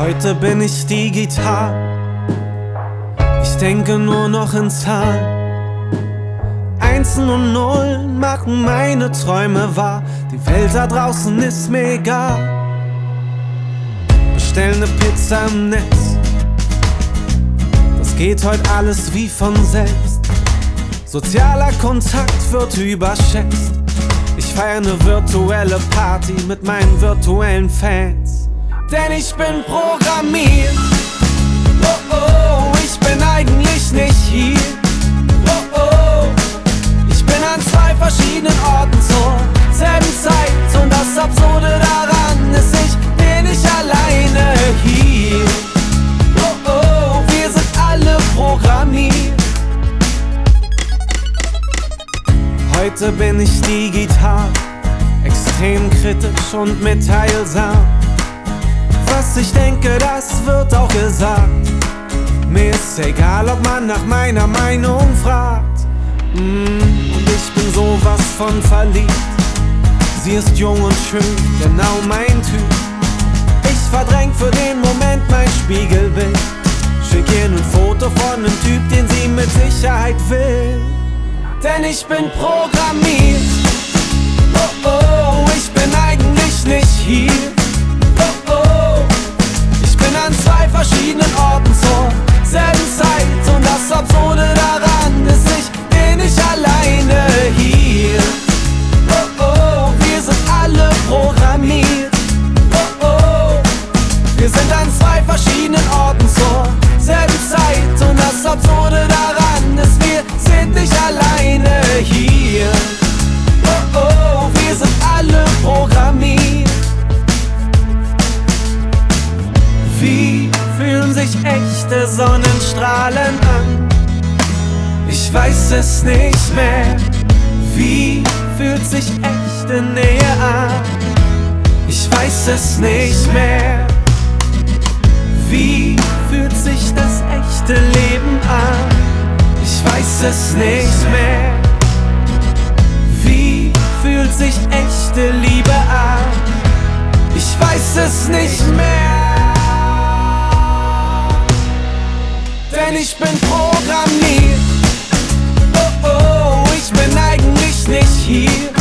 Heute bin ich digital, ich denke nur noch in Zahlen. Einsen und Nullen machen meine Träume wahr. Die Welt da draußen ist mir egal. Bestell ne Pizza im Netz, das geht heute alles wie von selbst. Sozialer Kontakt wird überschätzt. Ich feier ne virtuelle Party mit meinen virtuellen Fans. Denn ich bin programmiert. Oh oh, ich bin eigentlich nicht hier. Oh oh, ich bin an zwei verschiedenen Orten zur selben Zeit. Und das Absurde daran ist, ich bin nicht alleine hier. Oh oh, wir sind alle programmiert. Heute bin ich digital, extrem kritisch und mitteilsam. Was ich denke, das wird auch gesagt. Mir ist egal, ob man nach meiner Meinung fragt. Und ich bin sowas von verliebt. Sie ist jung und schön, genau mein Typ. Ich verdräng für den Moment mein Spiegelbild. Schick ihr ein Foto von nem Typ, den sie mit Sicherheit will. Denn ich bin programmiert. Oh oh, ich bin eigentlich nicht hier. Oh oh, ich bin an zwei verschiedenen Orten zur selben Zeit. Und das Absurde daran ist, ich bin nicht alleine hier. Oh oh, wir sind alle programmiert. Oh oh, wir sind an zwei verschiedenen Orten zur selben Zeit. Und das Absurde daran ist, wir sind nicht alleine hier. Oh oh, wir sind alle programmiert. Wie fühlen sich echte Sonnenstrahlen an? Ich weiß es nicht mehr. Wie fühlt sich echte Nähe an? Ich weiß es nicht mehr. Wie fühlt sich das echte Leben an? Ich weiß es nicht mehr. Wie fühlt sich echte Liebe an? Ich weiß es nicht mehr. Denn ich bin programmiert. Oh oh, ich bin eigentlich nicht hier.